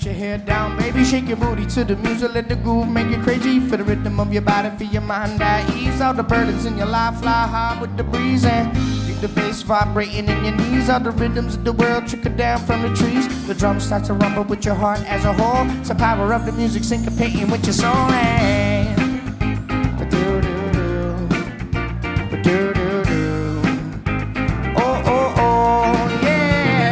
let your hair down, baby. Shake your booty to the music, let the groove make it crazy. Feel the rhythm of your body, feel your mind at ease. All the burdens in your life fly high with the breeze, and feel the bass vibrating in your knees. All the rhythms of the world trickle down from the trees. The drums start to rumble with your heart as a whole. So power up the music, syncopating with your soul. Hey.